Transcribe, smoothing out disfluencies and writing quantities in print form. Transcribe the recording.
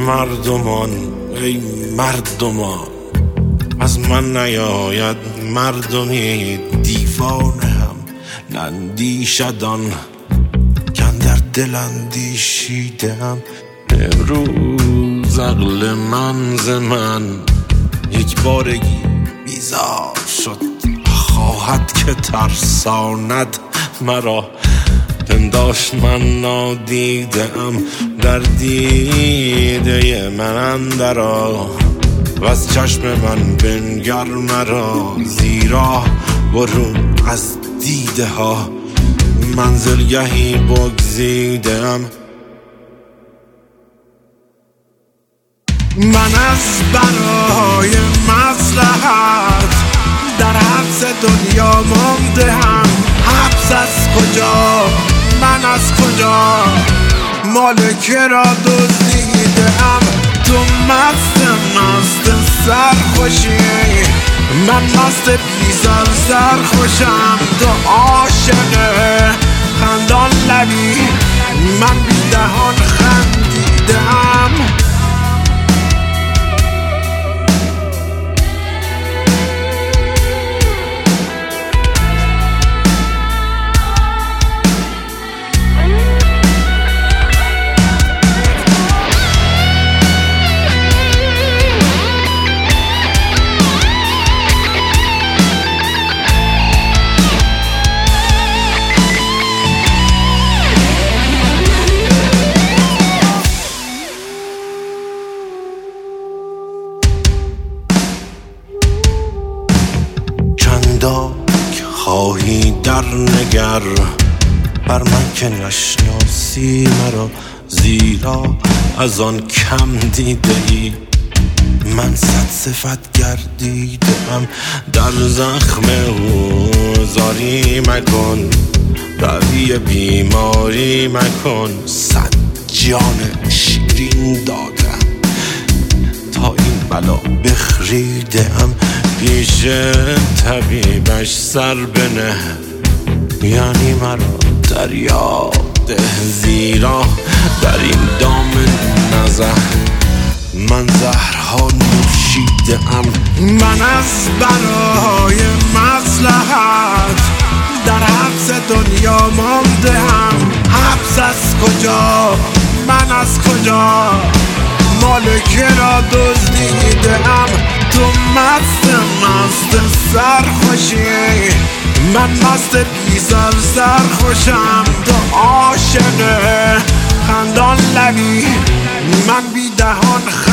مردمان ای مردمان، از من نیاید مردمی دیوانه هم نندیشدان کاندر دل اندیشیدم. امروز عقل من ز من یک بارگی بیزار شد، خواهد که ترساند مرا. پنداشت من نادیدم در دیده من اندرآ، و از چشم من بنگر مرا، زیرا برون از دیده ها منزلگهی بگزیدم. من از برای مصلحت در حبس دنیا مانده هم. حبس از کجا؟ من از کجا؟ مالک را دزدیدم. تو مست سرخوشی، من مست بیزار سرخوشم. تو عاشق خندان لبی، من بی دهان خندیدم. چنداک خواهی در نگر بر من که نشناسی مرا، زیرا از آن کم دیده ای من صد صفت گردیدم. در زخم او زاری مکن، روی بیماری مکن. 100 جان شیرین دادم تا این بلا بخریدم. پیش طبیبش سر بنه، یعنی مرا دریا ده، زیرا در این دام نزه من زهرها نوشیدم. من از برای مصلحت در حبس دنیا مانده هم. حبس از کجا؟ من از کجا؟ مالک را دزدیدم. تو مست سرخوشی، من مست بیزار سرخوشم. تو عاشق خندان لبی، من بی دهان